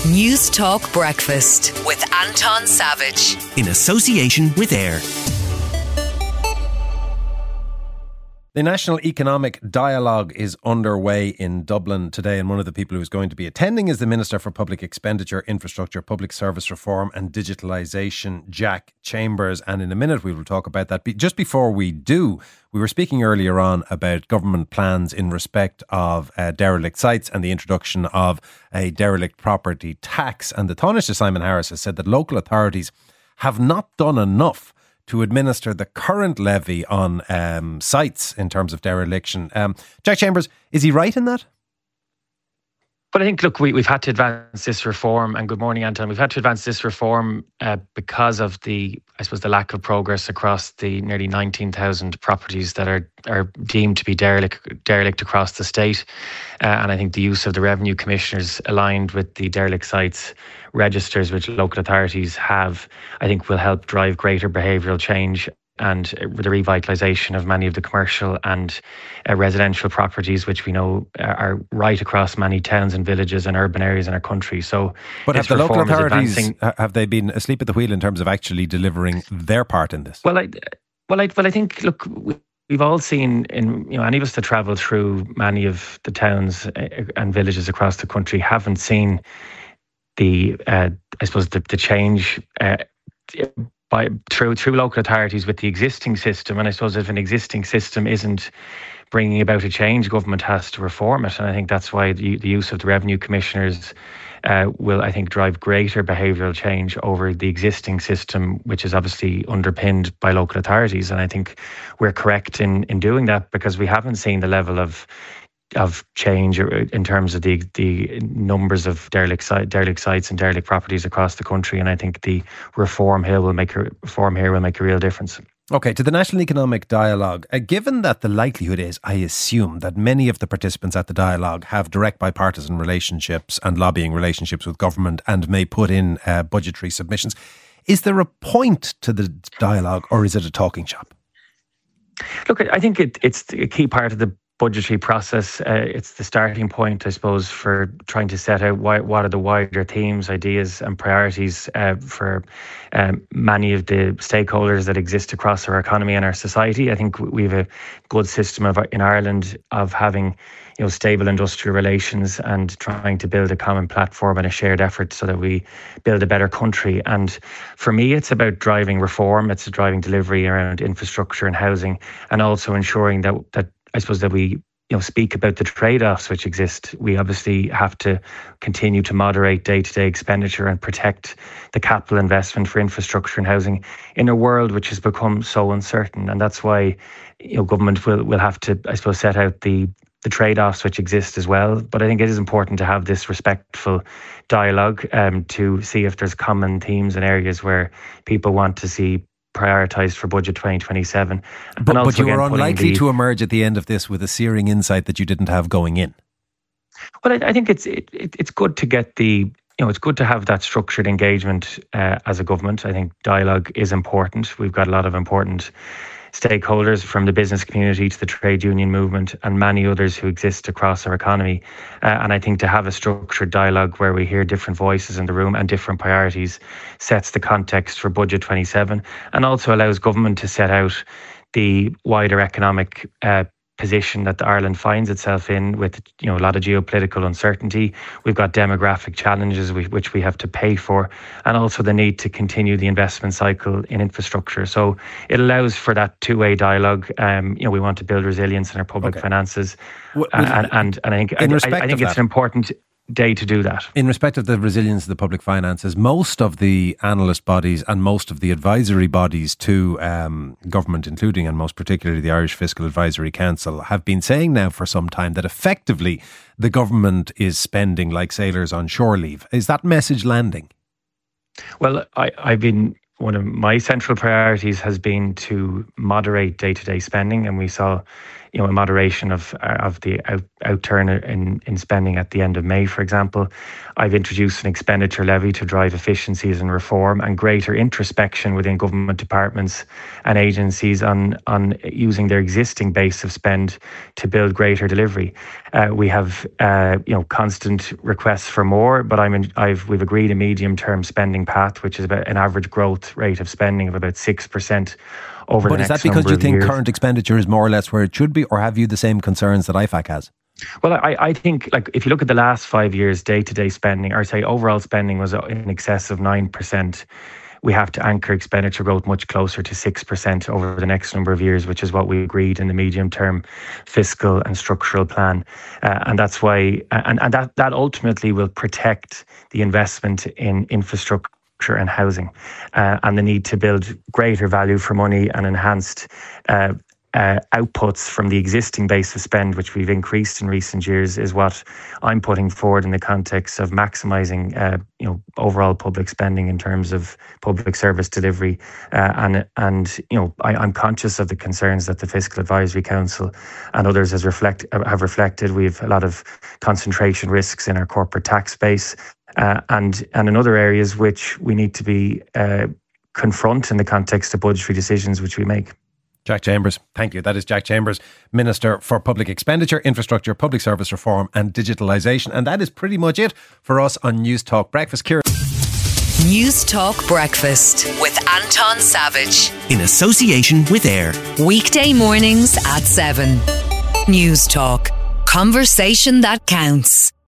News Talk Breakfast with Anton Savage. In association with AIR. The National Economic Dialogue is underway in Dublin today, and one of the people who's going to be attending is the Minister for Public Expenditure, Infrastructure, Public Service Reform and Digitalisation, Jack Chambers. And in a minute we will talk about that. Just before we do, we were speaking earlier on about government plans in respect of derelict sites and the introduction of a derelict property tax. And the Taoiseach Simon Harris has said that local authorities have not done enough to administer the current levy on sites in terms of dereliction. Jack Chambers, is he right in that? But I think, look, we've had to advance this reform, and good morning, Anton. We've had to advance this reform because of the lack of progress across the nearly 19,000 properties that are deemed to be derelict across the state. And I think the use of the revenue commissioners aligned with the derelict sites registers which local authorities have, I think will help drive greater behavioural change and the revitalisation of many of the commercial and residential properties, which we know are right across many towns and villages and urban areas in our country. So, but have the local authorities, have they been asleep at the wheel in terms of actually delivering their part in this? Well, I think, look, we've all seen, any of us that travel through many of the towns and villages across the country haven't seen the change through local authorities with the existing system. And I suppose if an existing system isn't bringing about a change, government has to reform it. And I think that's why the use of the revenue commissioners will, I think, drive greater behavioural change over the existing system, which is obviously underpinned by local authorities. And I think we're correct in doing that, because we haven't seen the level of change in terms of the numbers of derelict sites and derelict properties across the country. And I think the reform here will make a real difference. Okay, to the National Economic Dialogue. Given that the likelihood is, I assume, that many of the participants at the dialogue have direct bipartisan relationships and lobbying relationships with government and may put in budgetary submissions, is there a point to the dialogue, or is it a talking shop? Look, I think it's a key part of the budgetary process. It's the starting point, I suppose, for trying to set out what are the wider themes, ideas and priorities for many of the stakeholders that exist across our economy and our society. I think we have a good system in Ireland of having stable industrial relations and trying to build a common platform and a shared effort so that we build a better country. And for me, it's about driving reform. It's driving delivery around infrastructure and housing, and also ensuring that I suppose that we speak about the trade-offs which exist. We obviously have to continue to moderate day-to-day expenditure and protect the capital investment for infrastructure and housing in a world which has become so uncertain. And that's why government will have to, I suppose, set out the trade-offs which exist as well. But I think it is important to have this respectful dialogue to see if there's common themes and areas where people want to see prioritised for budget 2027. But you were unlikely to emerge at the end of this with a searing insight that you didn't have going in. Well, I think it's good to get it's good to have that structured engagement as a government. I think dialogue is important. We've got a lot of important stakeholders, from the business community to the trade union movement and many others who exist across our economy. And I think to have a structured dialogue where we hear different voices in the room and different priorities sets the context for budget 27, and also allows government to set out the wider economic position that Ireland finds itself in, with a lot of geopolitical uncertainty. We've got demographic challenges which we have to pay for, and also the need to continue the investment cycle in infrastructure. So it allows for that two-way dialogue. We want to build resilience in our public finances, and I think it's an important day to do that. In respect of the resilience of the public finances, most of the analyst bodies and most of the advisory bodies to government, including and most particularly the Irish Fiscal Advisory Council, have been saying now for some time that effectively the government is spending like sailors on shore leave. Is that message landing? Well, one of my central priorities has been to moderate day-to-day spending, and we saw a moderation of the outturn in spending at the end of May, for example. I've introduced an expenditure levy to drive efficiencies and reform and greater introspection within government departments and agencies on using their existing base of spend to build greater delivery. We have constant requests for more, but we've agreed a medium-term spending path, which is about an average growth rate of spending of about 6% over the next number of years. But is that because you think current expenditure is more or less where it should be, or have you the same concerns that IFAC has? Well, I think, if you look at the last 5 years, day-to-day spending, or say overall spending was in excess of 9%. We have to anchor expenditure growth much closer to 6% over the next number of years, which is what we agreed in the medium-term fiscal and structural plan. And that's why, and that ultimately will protect the investment in infrastructure and housing, and the need to build greater value for money and enhanced outputs from the existing base of spend, which we've increased in recent years, is what I'm putting forward in the context of maximising, overall public spending in terms of public service delivery. I'm conscious of the concerns that the Fiscal Advisory Council and others have reflected. We have a lot of concentration risks in our corporate tax base, and in other areas which we need to be confront in the context of budgetary decisions which we make. Jack Chambers, thank you. That is Jack Chambers, Minister for Public Expenditure, Infrastructure, Public Service Reform and Digitalisation. And that is pretty much it for us on News Talk Breakfast. Ciara. News Talk Breakfast with Anton Savage. In association with AIR. Weekday mornings at 7. News Talk. Conversation that counts.